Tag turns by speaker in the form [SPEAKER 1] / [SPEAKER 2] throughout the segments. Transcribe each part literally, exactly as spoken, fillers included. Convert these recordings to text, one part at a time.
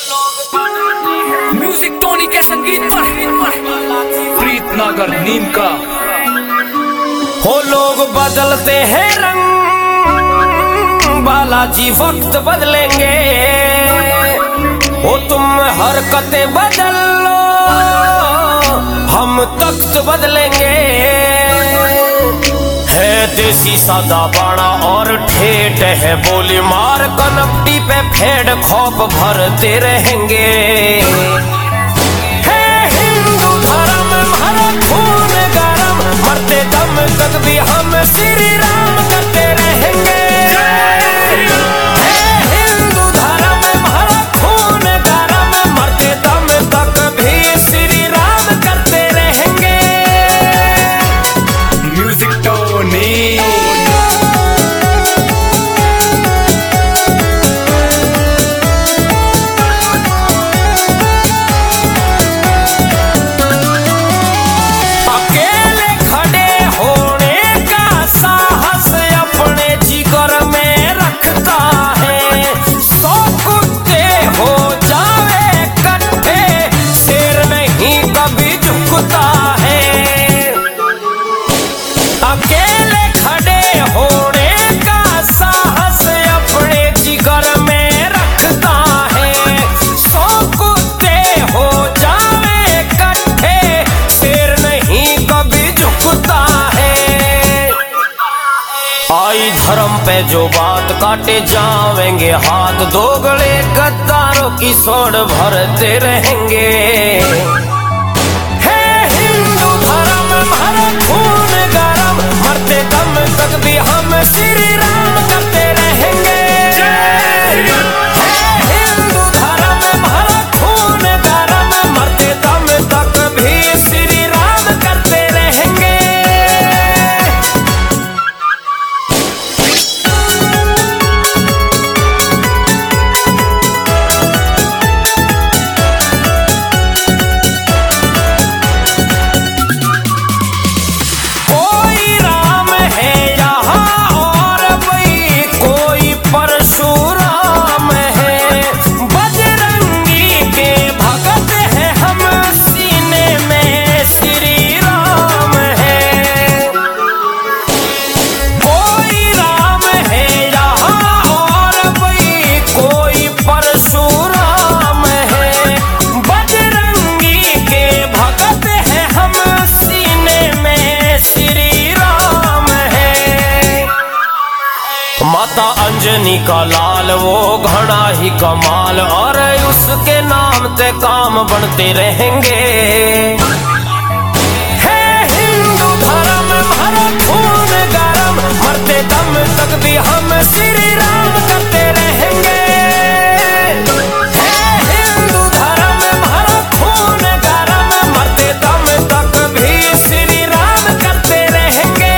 [SPEAKER 1] Music टोनी के संगीत पर प्रीत नागर नीम का।
[SPEAKER 2] हो लोग बदलते हैं रंग, बालाजी वक्त बदलेंगे। हो तुम हरकतें बदल लो, हम तख्त बदलेंगे। है देसी सादा बाड़ा और ठेठ है बोली मार, कनपटी पे फेड खौफ भरते रहेंगे। है हिंदू धर्म भरा खून गरम, मरते दम तक भी हम श्री राम करते रहेंगे। है हिंदू धर्म भरा खून गरम, मरते दम तक भी श्री राम करते रहेंगे।
[SPEAKER 1] म्यूजिक टोनी
[SPEAKER 2] धर्म पे जो बात काटे जावेंगे हाथ, दोगले गद्दारों की सोड भरते रहेंगे। है हिंदू धर्म भरा खून गरम, मरते दम तक भी हम श्री राम करते रहेंगे। है हिंदू धर्म भरा खून गरम, मरते दम तक भी श्री राम करते रहेंगे। माता अंजनी का लाल वो घड़ा ही कमाल, और उसके नाम ते काम बनते रहेंगे। है हिंदू धर्म भरा खून गरम, मरते दम तक भी हम श्री राम करते रहेंगे। है हिंदू धर्म भरा खून गरम, मरते दम तक भी श्री राम करते रहेंगे।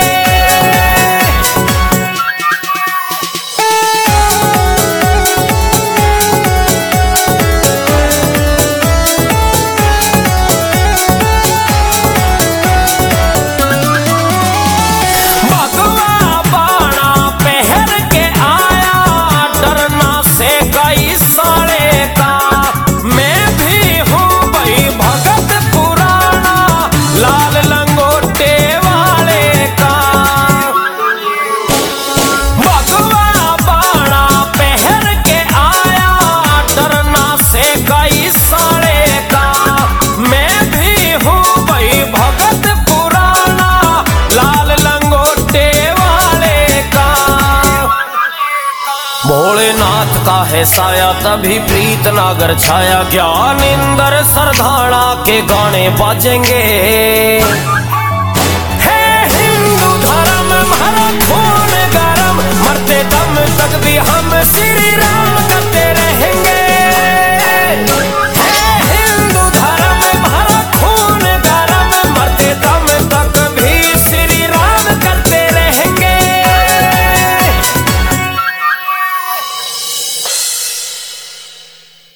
[SPEAKER 2] भोलेनाथ का है साया तभी प्रीत नागर छाया, ज्ञान इंदर सरधाड़ा के गाने बाजेंगे। है हिंदू धर्म भरा खून गरम, मरते दम तक भी हम श्री राम